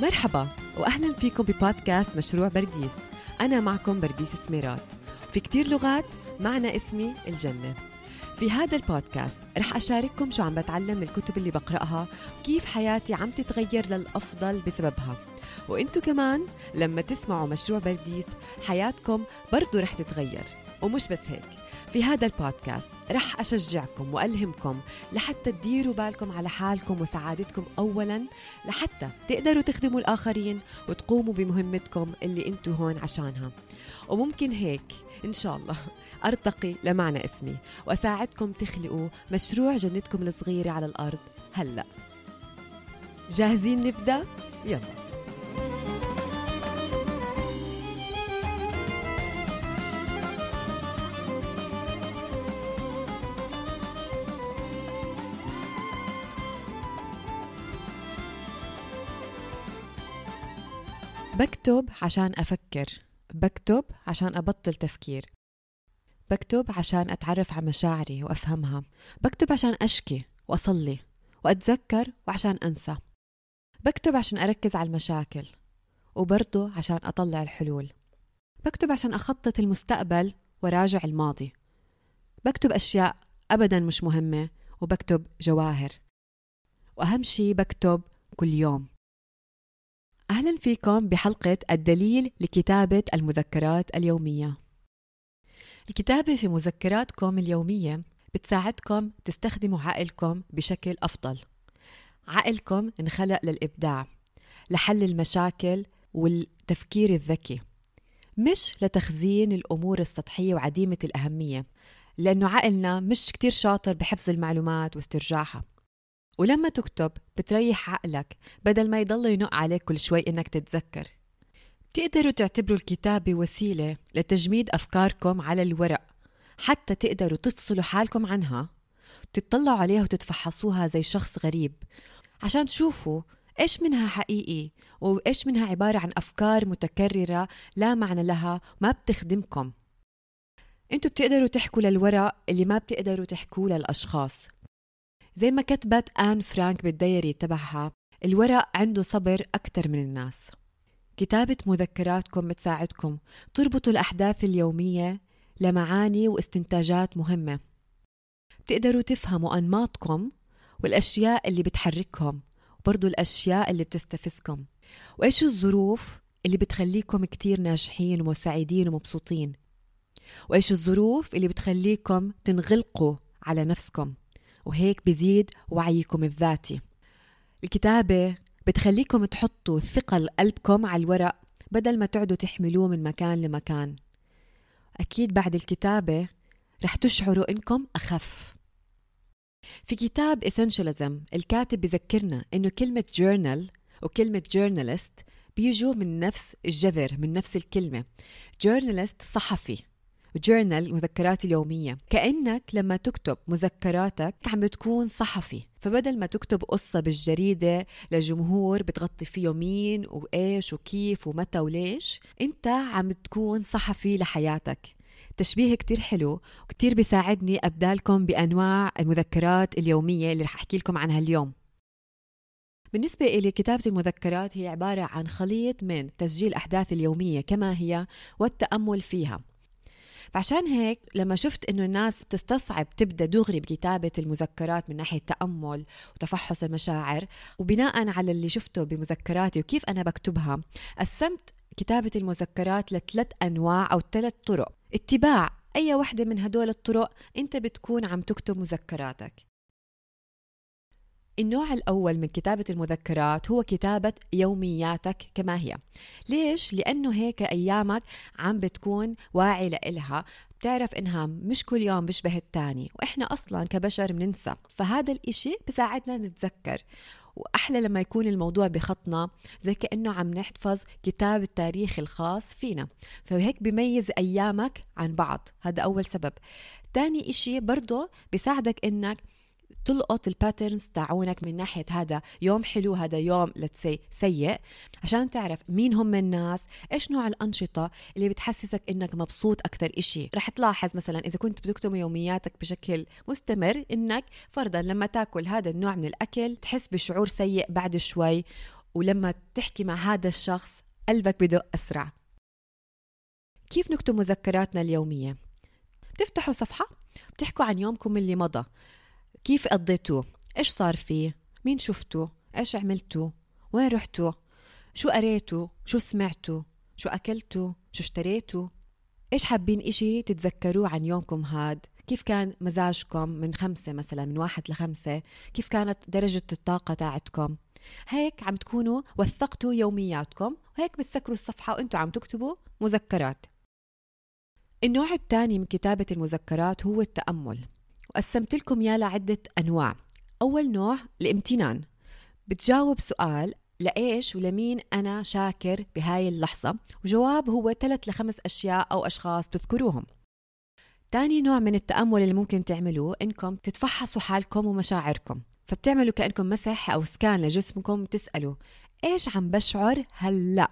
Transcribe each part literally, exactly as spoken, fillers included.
مرحبا وأهلا فيكم ببودكاست مشروع برديس. أنا معكم برديس سميرات. في كتير لغات معنى اسمي الجنة. في هذا البودكاست رح أشارككم شو عم بتعلم من الكتب اللي بقرأها وكيف حياتي عم تتغير للأفضل بسببها. وإنتو كمان لما تسمعوا مشروع برديس حياتكم برضو رح تتغير. ومش بس هيك، في هذا البودكاست رح أشجعكم وألهمكم لحتى تديروا بالكم على حالكم وسعادتكم أولاً، لحتى تقدروا تخدموا الآخرين وتقوموا بمهمتكم اللي انتو هون عشانها. وممكن هيك إن شاء الله أرتقي لمعنى اسمي وأساعدكم تخلقوا مشروع جنتكم الصغيرة على الأرض هلأ. جاهزين نبدأ؟ يلا. بكتب عشان أفكر، بكتب عشان أبطل تفكير، بكتب عشان أتعرف على مشاعري وأفهمها، بكتب عشان أشكي وأصلي وأتذكر وعشان أنسى، بكتب عشان أركز على المشاكل وبرضه عشان أطلع الحلول، بكتب عشان أخطط المستقبل وراجع الماضي، بكتب أشياء أبداً مش مهمة وبكتب جواهر، وأهم شي بكتب كل يوم. أهلاً فيكم بحلقة الدليل لكتابة المذكرات اليومية. الكتابة في مذكراتكم اليومية بتساعدكم تستخدموا عقلكم بشكل أفضل. عقلكم انخلق للإبداع، لحل المشاكل والتفكير الذكي، مش لتخزين الأمور السطحية وعديمة الأهمية، لأنه عقلنا مش كتير شاطر بحفظ المعلومات واسترجاعها. ولما تكتب بتريح عقلك بدل ما يضل ينق عليك كل شوي إنك تتذكر. تقدروا تعتبروا الكتابة وسيلة لتجميد أفكاركم على الورق، حتى تقدروا تفصلوا حالكم عنها، تطلعوا عليها وتتفحصوها زي شخص غريب، عشان تشوفوا إيش منها حقيقي وإيش منها عبارة عن أفكار متكررة لا معنى لها ما بتخدمكم. انتوا بتقدروا تحكوا للورق اللي ما بتقدروا تحكوا للأشخاص. زي ما كتبت آن فرانك بالديري تبعها، الورق عنده صبر أكتر من الناس. كتابة مذكراتكم بتساعدكم تربطوا الأحداث اليومية لمعاني واستنتاجات مهمة. بتقدروا تفهموا أنماطكم والأشياء اللي بتحركهم، وبرضو الأشياء اللي بتستفزكم، وإيش الظروف اللي بتخليكم كتير ناجحين وسعيدين ومبسوطين، وإيش الظروف اللي بتخليكم تنغلقوا على نفسكم، وهيك بيزيد وعيكم الذاتي. الكتابة بتخليكم تحطوا ثقل قلبكم على الورق بدل ما تقعدوا تحملوه من مكان لمكان. أكيد بعد الكتابة رح تشعروا إنكم أخف. في كتاب Essentialism الكاتب بذكرنا إنه كلمة journal وكلمة journalist بيجوا من نفس الجذر، من نفس الكلمة. journalist صحفي، جورنال مذكرات اليومية. كأنك لما تكتب مذكراتك عم بتكون صحفي، فبدل ما تكتب قصة بالجريدة لجمهور بتغطي فيه مين وإيش وكيف ومتى وليش، انت عم تكون صحفي لحياتك. تشبيه كتير حلو وكتير بيساعدني أبدالكم بأنواع المذكرات اليومية اللي رح أحكي لكم عنها اليوم. بالنسبة إلي كتابة المذكرات هي عبارة عن خليط من تسجيل أحداث اليومية كما هي والتأمل فيها. فعشان هيك لما شفت إنه الناس بتستصعب تبدأ دغري بكتابة المذكرات من ناحية تأمل وتفحص المشاعر، وبناء على اللي شفته بمذكراتي وكيف أنا بكتبها، قسمت كتابة المذكرات لثلاث أنواع أو ثلاث طرق. اتباع أي واحدة من هدول الطرق أنت بتكون عم تكتب مذكراتك. النوع الأول من كتابة المذكرات هو كتابة يومياتك كما هي. ليش؟ لأنه هيك أيامك عم بتكون واعي لإلها، بتعرف إنها مش كل يوم بشبه التاني، وإحنا أصلاً كبشر مننسى، فهذا الإشي بساعدنا نتذكر. وأحلى لما يكون الموضوع بخطنا، زي كأنه عم نحفظ كتاب التاريخ الخاص فينا، فهيك بيميز أيامك عن بعض. هذا أول سبب. تاني إشي برضو بيساعدك إنك تلقط الباترنز تاعونك من ناحية هذا يوم حلو هذا يوم لتسي سيء، عشان تعرف مين هم الناس، إيش نوع الأنشطة اللي بتحسسك إنك مبسوط أكتر. إشي رح تلاحظ مثلا إذا كنت بتكتب يومياتك بشكل مستمر إنك فرضا لما تاكل هذا النوع من الأكل تحس بشعور سيء بعد شوي، ولما تحكي مع هذا الشخص قلبك بدق أسرع. كيف نكتب مذكراتنا اليومية؟ بتفتحوا صفحة بتحكوا عن يومكم اللي مضى، كيف قضيتوه، إيش صار فيه، مين شفتوا، إيش عملتوا، وين رحتوا، شو قريتوا، شو سمعتوا، شو أكلتوا، شو اشتريتوا، إيش حابين إشي تتذكروه عن يومكم هاد، كيف كان مزاجكم من خمسة مثلا، من واحد لخمسة، كيف كانت درجة الطاقة تاعتكم. هيك عم تكونوا وثقتوا يومياتكم، وهيك بتسكروا الصفحة وانتوا عم تكتبوا مذكرات. النوع الثاني من كتابة المذكرات هو التأمل، وقسمت لكم يا لعدة أنواع. أول نوع الامتنان، بتجاوب سؤال لإيش ولمين أنا شاكر بهاي اللحظة، وجواب هو ثلاث لخمس أشياء أو أشخاص تذكروهم. تاني نوع من التأمل اللي ممكن تعملوه إنكم تتفحصوا حالكم ومشاعركم، فبتعملوا كأنكم مسح أو سكان لجسمكم، تسألوا إيش عم بشعر هلأ.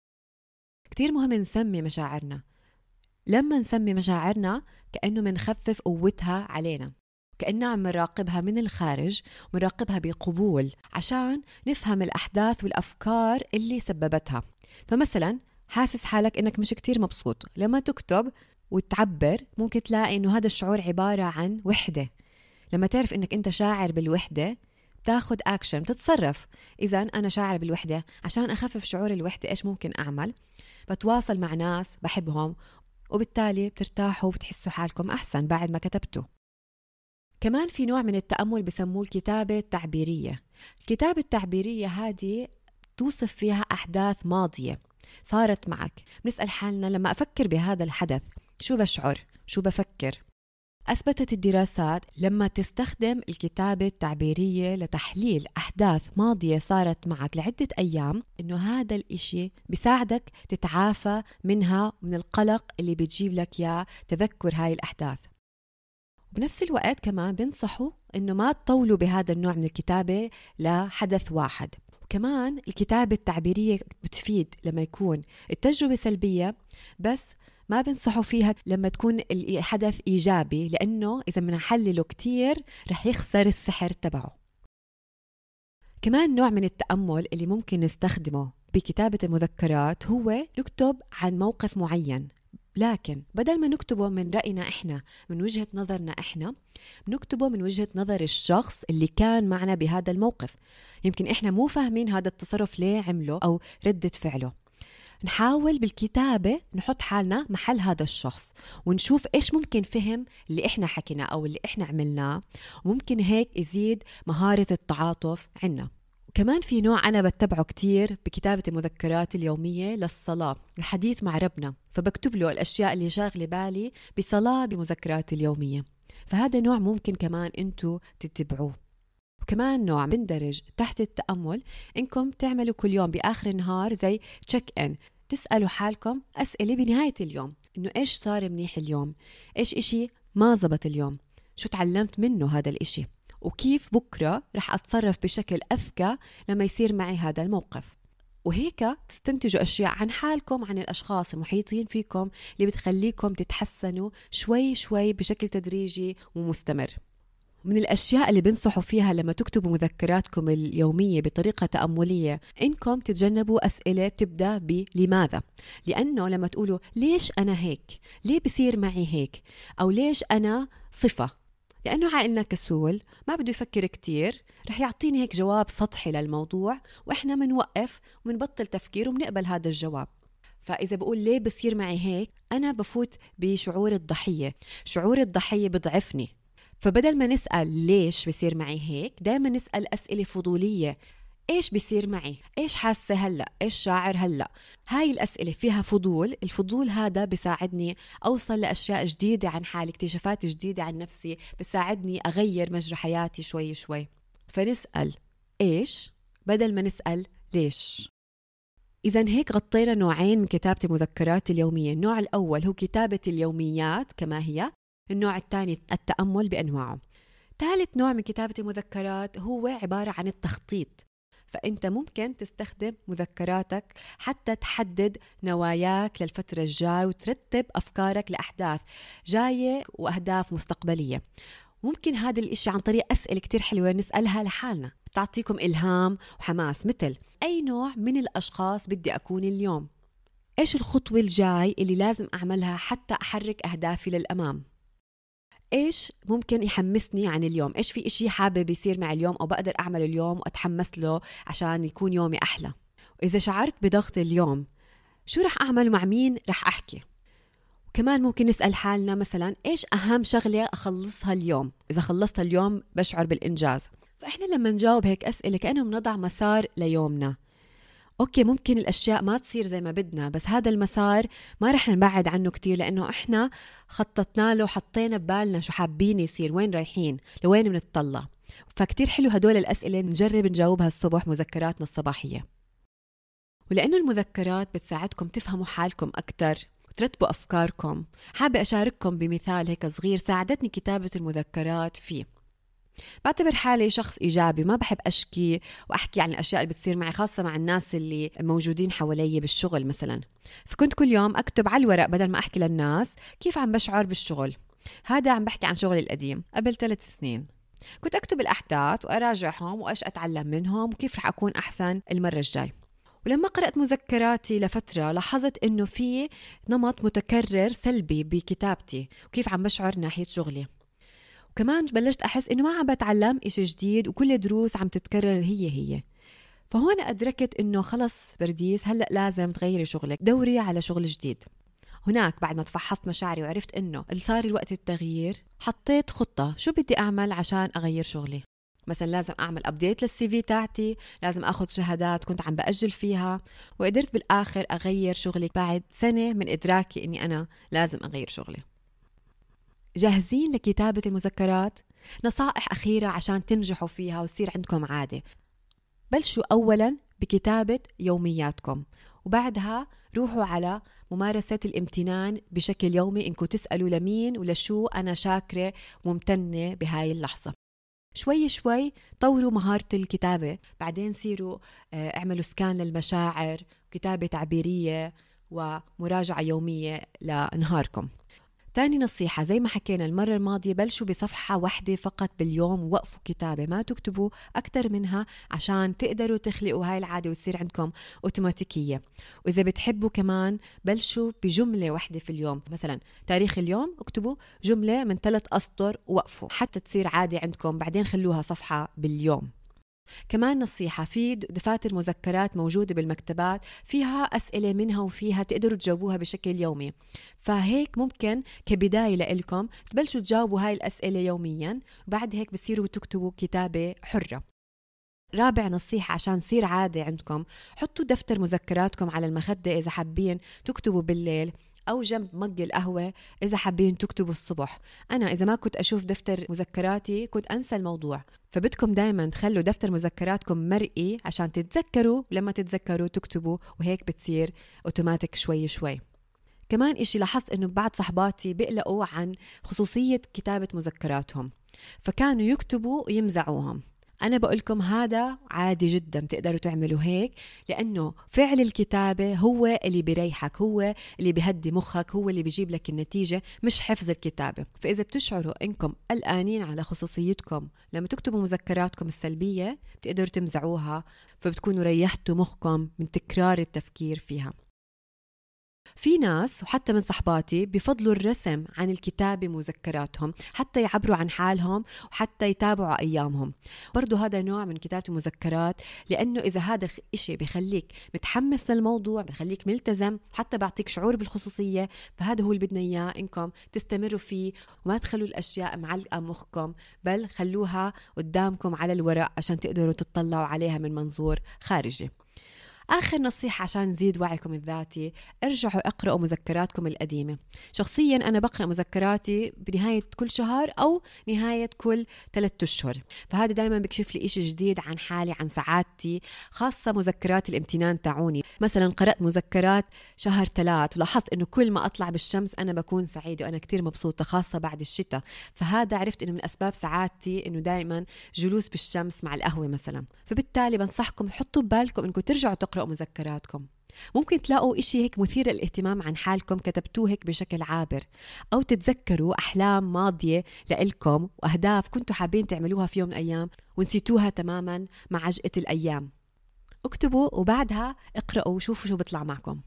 كتير مهم نسمي مشاعرنا، لما نسمي مشاعرنا كأنه منخفف قوتها علينا، كأننا عم نراقبها من الخارج ونراقبها بقبول عشان نفهم الأحداث والأفكار اللي سببتها. فمثلا حاسس حالك إنك مش كتير مبسوط، لما تكتب وتعبر ممكن تلاقي إنه هذا الشعور عبارة عن وحدة. لما تعرف إنك أنت شاعر بالوحدة تاخد أكشن، تتصرف. إذا أنا شاعر بالوحدة، عشان أخفف شعور الوحدة إيش ممكن أعمل؟ بتواصل مع ناس بحبهم، وبالتالي بترتاحوا وبتحسوا حالكم أحسن بعد ما كتبتوا. كمان في نوع من التأمل بسموه الكتابة التعبيرية. الكتابة التعبيرية هذه توصف فيها أحداث ماضية صارت معك. بنسأل حالنا لما أفكر بهذا الحدث شو بشعر، شو بفكر. أثبتت الدراسات لما تستخدم الكتابة التعبيرية لتحليل أحداث ماضية صارت معك لعدة أيام، إنه هذا الإشي بيساعدك تتعافى منها، من القلق اللي بتجيب لك يا تذكر هاي الأحداث. بنفس الوقت كمان بنصحوا إنه ما تطولوا بهذا النوع من الكتابة لحدث واحد. وكمان الكتابة التعبيرية بتفيد لما يكون التجربة سلبية، بس ما بنصحوا فيها لما تكون الحدث إيجابي، لأنه إذا بنحلله كتير رح يخسر السحر تبعه. كمان نوع من التأمل اللي ممكن نستخدمه بكتابة المذكرات هو نكتب عن موقف معين، لكن بدل ما نكتبه من رأينا إحنا، من وجهة نظرنا إحنا، نكتبه من وجهة نظر الشخص اللي كان معنا بهذا الموقف. يمكن إحنا مو فاهمين هذا التصرف ليه عمله أو ردة فعله. نحاول بالكتابة نحط حالنا محل هذا الشخص ونشوف إيش ممكن فهم اللي إحنا حكينا أو اللي إحنا عملناه، وممكن هيك يزيد مهارة التعاطف عنا. كمان في نوع أنا بتبعه كتير بكتابة المذكرات اليومية للصلاة، الحديث مع ربنا، فبكتب له الأشياء اللي شاغلة بالي بصلاة بمذكرات اليومية. فهذا نوع ممكن كمان أنتوا تتبعوه. وكمان نوع بندرج تحت التأمل إنكم تعملوا كل يوم بآخر النهار زي تشيك إن، تسألوا حالكم أسئلة بنهاية اليوم، إنه إيش صار منيح اليوم، إيش إشي ما زبط اليوم، شو تعلمت منه هذا الإشي، وكيف بكرة رح أتصرف بشكل أذكى لما يصير معي هذا الموقف. وهيك تستنتجوا أشياء عن حالكم، عن الأشخاص المحيطين فيكم، اللي بتخليكم تتحسنوا شوي شوي بشكل تدريجي ومستمر. من الأشياء اللي بنصحوا فيها لما تكتبوا مذكراتكم اليومية بطريقة تأملية إنكم تتجنبوا أسئلة تبدأ بلماذا، لأنه لما تقولوا ليش أنا هيك، ليه بصير معي هيك، أو ليش أنا صفة، لأنه عقلنا كسول ما بده يفكر كتير، رح يعطيني هيك جواب سطحي للموضوع، وإحنا منوقف ومنبطل تفكير ومنقبل هذا الجواب. فإذا بقول ليه بصير معي هيك، أنا بفوت بشعور الضحية، شعور الضحية بضعفني. فبدل ما نسأل ليش بصير معي هيك، دائما نسأل أسئلة فضولية. إيش بصير معي؟ إيش حاسة هلأ؟ إيش شاعر هلأ؟ هاي الأسئلة فيها فضول. الفضول هذا بيساعدني أوصل لأشياء جديدة عن حالي، اكتشافات جديدة عن نفسي، بيساعدني أغير مجرى حياتي شوي شوي. فنسأل إيش بدل ما نسأل ليش. إذن هيك غطينا نوعين من كتابة المذكرات اليومية. النوع الأول هو كتابة اليوميات كما هي، النوع الثاني التأمل بأنواعه. ثالث نوع من كتابة المذكرات هو عبارة عن التخطيط. فأنت ممكن تستخدم مذكراتك حتى تحدد نواياك للفترة الجاية وترتب أفكارك لأحداث جاية وأهداف مستقبلية. ممكن هذا الإشي عن طريق أسئلة كتير حلوة نسألها لحالنا. تعطيكم إلهام وحماس، مثل أي نوع من الأشخاص بدي أكون اليوم؟ إيش الخطوة الجاي اللي لازم أعملها حتى أحرك أهدافي للأمام؟ إيش ممكن يحمسني عن اليوم؟ إيش في إشي حابب يصير مع اليوم أو بقدر أعمل اليوم وأتحمس له عشان يكون يومي أحلى؟ وإذا شعرت بضغط اليوم شو رح أعمل ومع مين رح أحكي؟ كمان ممكن نسأل حالنا مثلا إيش أهم شغلة أخلصها اليوم؟ إذا خلصتها اليوم بشعر بالإنجاز. فإحنا لما نجاوب هيك أسئلة كأنه بنضع مسار ليومنا. أوكي ممكن الأشياء ما تصير زي ما بدنا، بس هذا المسار ما رح نبعد عنه كتير لأنه إحنا خططنا له وحطينا ببالنا شو حابين يصير، وين رايحين، لوين بنتطلع. فكتير حلو هدول الأسئلة نجرب نجاوبها الصبح مذكراتنا الصباحية. ولأنه المذكرات بتساعدكم تفهموا حالكم أكتر وترتبوا أفكاركم، حابة أشارككم بمثال هيك صغير ساعدتني كتابة المذكرات فيه. بعتبر حالي شخص إيجابي، ما بحب أشكي وأحكي عن الأشياء اللي بتصير معي، خاصة مع الناس اللي موجودين حوالي بالشغل مثلا. فكنت كل يوم أكتب على الورق بدل ما أحكي للناس كيف عم بشعر بالشغل. هذا عم بحكي عن شغلي القديم قبل ثلاث سنين. كنت أكتب الأحداث وأراجعهم وإيش أتعلم منهم وكيف رح أكون أحسن المرة الجاي. ولما قرأت مذكراتي لفترة لاحظت إنه في نمط متكرر سلبي بكتابتي وكيف عم بشعر ناحية شغلي. وكمان بلشت أحس إنه ما عم بتعلم إشي جديد وكل دروس عم تتكرر هي هي. فهون أدركت إنه خلص برديس، هلأ لازم تغيري شغلك، دوري على شغل جديد. هناك بعد ما تفحصت مشاعري وعرفت إنه صار الوقت التغيير، حطيت خطة شو بدي أعمل عشان أغير شغلي. مثلا لازم أعمل أبديت للسي في تاعتي، لازم أخذ شهادات كنت عم بأجل فيها، وقدرت بالآخر أغير شغلي بعد سنة من إدراكي إني أنا لازم أغير شغلي. جاهزين لكتابة المذكرات؟ نصائح أخيرة عشان تنجحوا فيها ويصير عندكم عادة. بلشوا أولا بكتابة يومياتكم، وبعدها روحوا على ممارسة الامتنان بشكل يومي، إنكم تسألوا لمين ولشو أنا شاكرة وممتنة بهاي اللحظة. شوي شوي طوروا مهارة الكتابة، بعدين سيروا اعملوا سكان للمشاعر، كتابة تعبيرية ومراجعة يومية لنهاركم. تاني نصيحة زي ما حكينا المرة الماضية، بلشوا بصفحة واحدة فقط باليوم ووقفوا كتابة، ما تكتبوا أكتر منها عشان تقدروا تخلقوا هاي العادة وتصير عندكم أوتوماتيكية. وإذا بتحبوا كمان بلشوا بجملة واحدة في اليوم، مثلا تاريخ اليوم اكتبوا جملة من ثلاث أسطر ووقفوا حتى تصير عادة عندكم، بعدين خلوها صفحة باليوم. كمان نصيحة، في دفاتر مذكرات موجودة بالمكتبات فيها أسئلة منها وفيها تقدروا تجاوبوها بشكل يومي، فهيك ممكن كبداية لإلكم تبلشوا تجاوبوا هاي الأسئلة يوميا، بعد هيك بصيروا تكتبوا كتابة حرة. رابع نصيحة عشان تصير عادة عندكم، حطوا دفتر مذكراتكم على المخدة إذا حابين تكتبوا بالليل، أو جنب مج القهوة إذا حابين تكتبوا الصبح. أنا إذا ما كنت أشوف دفتر مذكراتي كنت أنسى الموضوع، فبدكم دايما تخلوا دفتر مذكراتكم مرئي عشان تتذكروا، لما تتذكروا تكتبوا، وهيك بتصير أوتوماتيك شوي شوي. كمان إشي لاحظت إنه بعض صحباتي بيقلقوا عن خصوصية كتابة مذكراتهم، فكانوا يكتبوا ويمزعوهم. أنا بقولكم هذا عادي جدا، تقدروا تعملوا هيك، لأنه فعل الكتابة هو اللي بيريحك، هو اللي بيهدي مخك، هو اللي بيجيب لك النتيجة، مش حفظ الكتابة. فإذا بتشعروا إنكم قلقانين على خصوصيتكم لما تكتبوا مذكراتكم السلبية، بتقدروا تمزعوها، فبتكونوا ريحتوا مخكم من تكرار التفكير فيها. في ناس وحتى من صحباتي بفضلوا الرسم عن الكتابة مذكراتهم حتى يعبروا عن حالهم وحتى يتابعوا أيامهم. برضو هذا نوع من كتابة المذكرات، لأنه إذا هذا إشي بيخليك متحمس للموضوع، بيخليك ملتزم، حتى بعطيك شعور بالخصوصية، فهذا هو اللي بدنا إياه، إنكم تستمروا فيه وما تخلوا الأشياء معلقة مخكم، بل خلوها قدامكم على الورق عشان تقدروا تطلعوا عليها من منظور خارجي. آخر نصيحة عشان نزيد وعيكم الذاتي، ارجعوا اقرأوا مذكراتكم القديمة. شخصيا أنا بقرأ مذكراتي بنهاية كل شهر أو نهاية كل ثلاثة أشهر، فهذا دايما بكشف لي إشي جديد عن حالي، عن سعادتي، خاصة مذكرات الامتنان تاعوني. مثلا قرأت مذكرات شهر ثلاث ولاحظت إنه كل ما أطلع بالشمس أنا بكون سعيدة وأنا كتير مبسوطة، خاصة بعد الشتاء، فهذا عرفت إنه من أسباب سعادتي إنه دايما جلوس بالشمس مع القهوة مثلا. فبالتالي بنصحكم حطوا ببالكم إنكم ترجعوا تقرأوا مذكراتكم. ممكن تلاقوا إشي هيك مثير للاهتمام عن حالكم كتبتوه هيك بشكل عابر، أو تتذكروا أحلام ماضية لإلكم وأهداف كنتوا حابين تعملوها في يوم من الأيام ونسيتوها تماما مع عجقة الأيام. اكتبوا وبعدها اقرأوا وشوفوا شو بطلع معكم.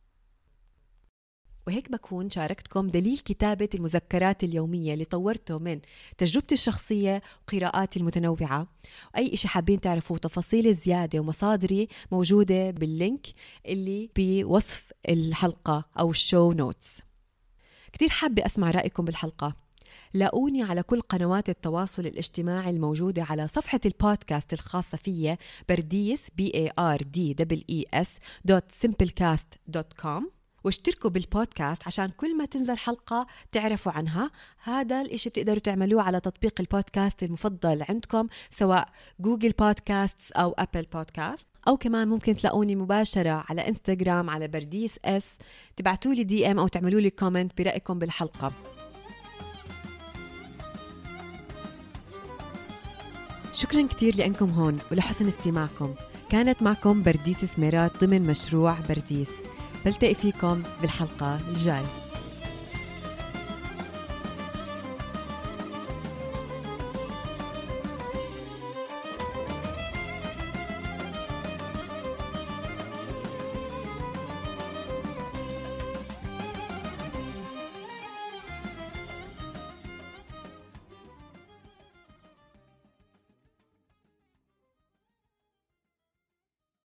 وهيك بكون شاركتكم دليل كتابة المذكرات اليومية اللي طورته من تجربتي الشخصية وقراءاتي المتنوعة. وأي إشي حابين تعرفوا تفاصيل زيادة ومصادري موجودة باللينك اللي بوصف الحلقة أو الشو نوتس. كتير حابة أسمع رأيكم بالحلقة. لاقوني على كل قنوات التواصل الاجتماعي الموجودة على صفحة البودكاست الخاصة فيا برديس b a r d e e s dot simplecast dot com، واشتركوا بالبودكاست عشان كل ما تنزل حلقة تعرفوا عنها. هذا الاشي بتقدروا تعملوه على تطبيق البودكاست المفضل عندكم، سواء جوجل بودكاست أو أبل بودكاست، أو كمان ممكن تلاقوني مباشرة على إنستغرام على برديس اس، تبعتولي دي ام أو تعملولي كومنت برأيكم بالحلقة. شكرا كتير لأنكم هون ولحسن استماعكم. كانت معكم برديس سميرات ضمن مشروع برديس. بلتقي فيكم بالحلقة الجاي.